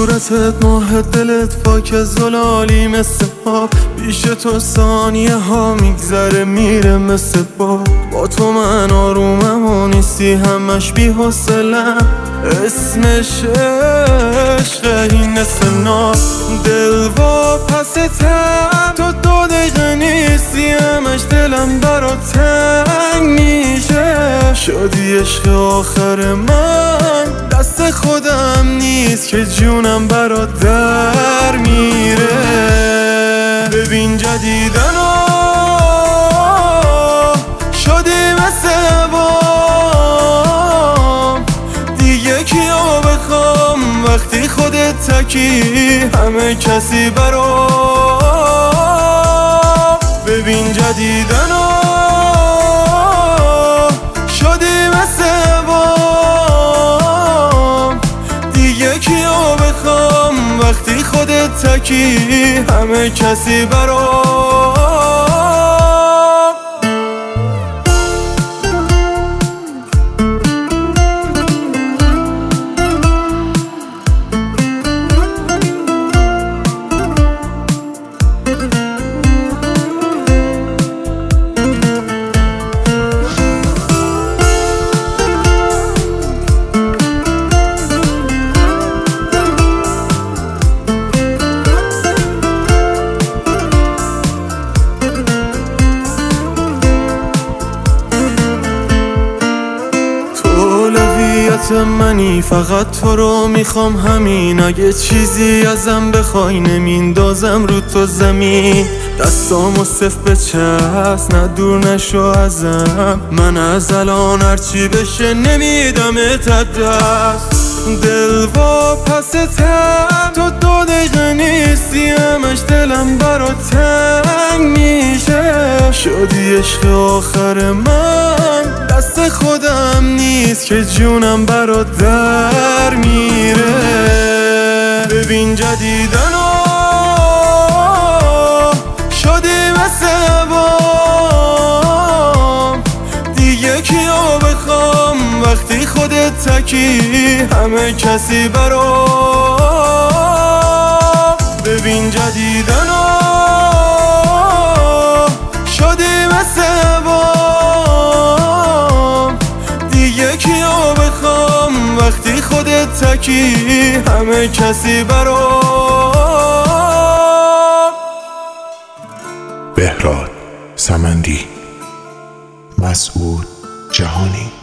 صورتت ماه دلت پاک زلالی مثل آب، پیش تو ثانیه ها میگذره میره مثل با تو من آرومم و نیستی همش بی حوصله‌ام. اسمش عشقه این نار دل و پستم، تو 2 دقیقه نیستی همش دلم برات تنگ میشه. شدی عشق آخر من، دست خودم نیست که جونم برات در میره. ببین جدیدنو شدی مثل بام، دیگه کیو بخوام وقتی خودت تکی همه کسی برام. ببین جدیدنو شدی مثل بام، دیگه کیو بخوام وقتی خودت تکی همه کسی برام. منی فقط تو رو میخوام همین، اگه چیزی ازم بخوای نمیندازم رو تو زمین. دستامو صف بچست نه دور نشو ازم، من از الان هرچی بشه نمیدمت دست. دل و پستم تو 2 دقیقه نیستی همش دلم برات تنگ میشه. شدی عشق آخر من، دست خودم نیست که جونم برات در میره. ببین جدیدنو شدی مثل بام، دیگه کیو بخوام وقتی خودت تکی همه کسی برام. ببین جدیدنو شدی مثل بام، دیگه کیو بخوام وقتی خودت تکی همه کسی برام. بهراد سمندی، مسعود جهانی.